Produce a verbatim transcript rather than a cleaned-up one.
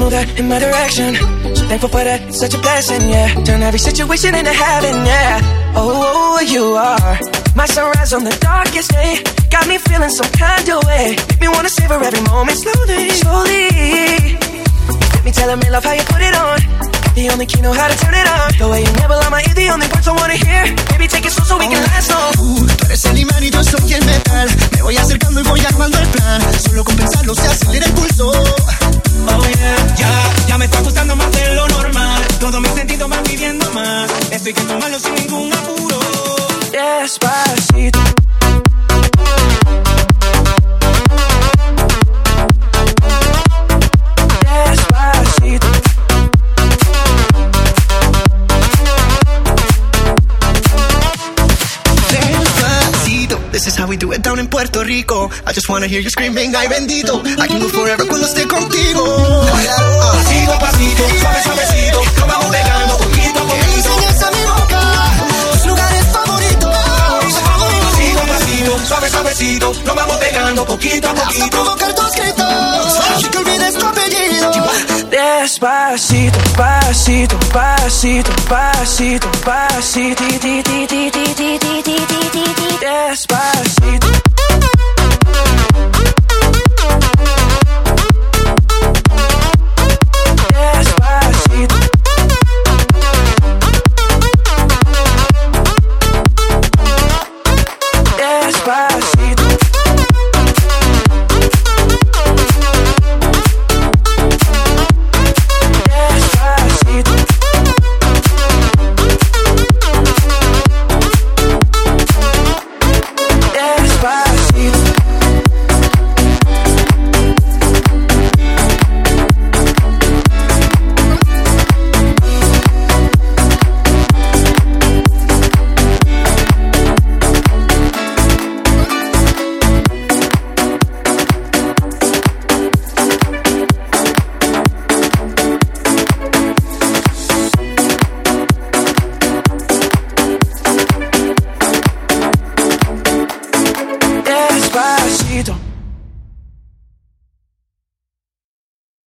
move that in my direction. So thankful for that, it's such a blessing, yeah. Turn every situation into heaven, yeah. Oh, you are my sunrise on the darkest day. Got me feeling some kind of way. Make me wanna savor every moment slowly, slowly. Let me tell me love how you put it on. The only key know how to turn it on. The way you never lie my ear, the only words I wanna hear. Baby, take it slow so we can last long. Uh, tú eres el imán y yo soy el metal. Me voy acercando y voy armando el plan. Solo con pensarlo se acelera el pulso. Oh yeah, ya, ya me está gustando más de lo normal. Todos mis sentidos van pidiendo más. Estoy que tomarlo sin ningún apuro. Despacito. Despacito. This is how we do it down in Puerto Rico. I just wanna hear you screaming, ay bendito. I can move forever cuando esté contigo. Pasito a pasito, suave suavecito, nos vamos pegando poquito a poquito. Me enseñas a mi boca tus lugares favoritos. Pasito a pasito, suave suavecito, nos vamos pegando poquito a poquito. Hasta provocar tus gritos y que olvides tu apellido. Despacito, pasito, pasito, pasito, pasito, ti, ti, ti, ti, ti, ti, ti, ti, ti, ti, despacito.